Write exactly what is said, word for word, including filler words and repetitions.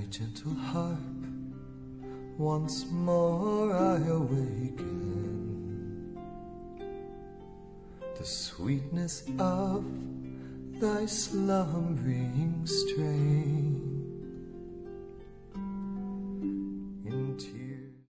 thy gentle harp, once more I awaken. The sweetness of thy slumbering strain